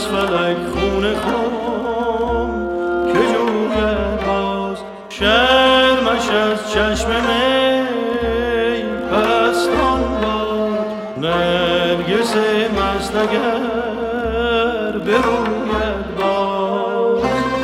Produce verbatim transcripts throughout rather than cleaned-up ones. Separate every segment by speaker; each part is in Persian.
Speaker 1: فلک خون خم که جوید باز شرمش از چشم می پستان باد نرگس مست اگر بروید باز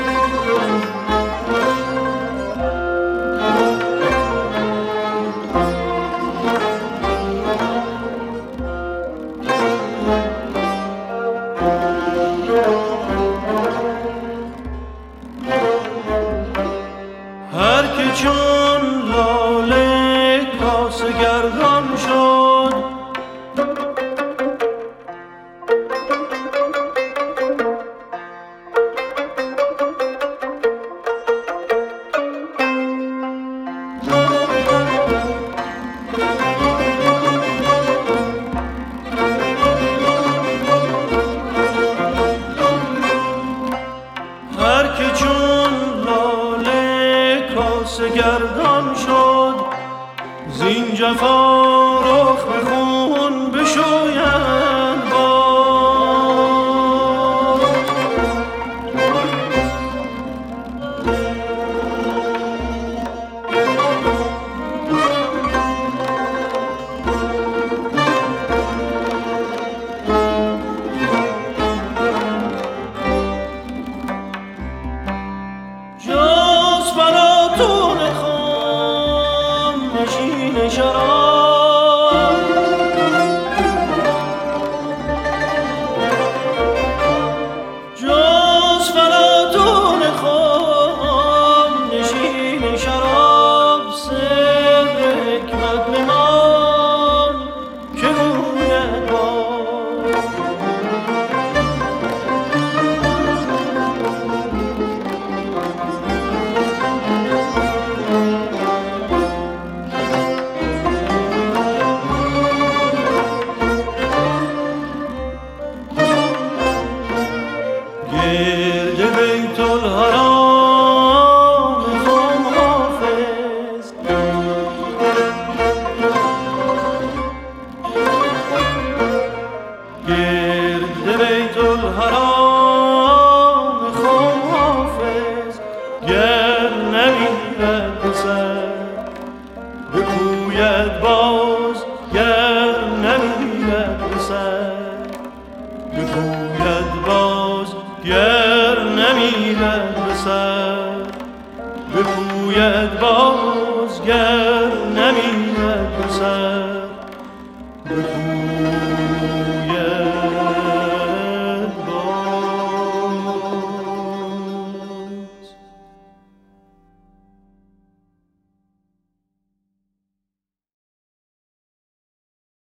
Speaker 1: هر که چون لاله کاسه گردان شد هر که چون لاله کاسه گردان شد زین جفا رخ به خون بشوید باز جز فلاطون خام نشین شراب جز فلاطون خام نشین شراب سر حکمت بمان که گوید باز گرد بیت الحرام خم حافظ گرد بیت الحرام خم حافظ گر نمیرد بسر بگوید باز گر نمیرد بسر بگوید باز گر نمیرد بسر بگوید باز گر نمیرد بسر بگوید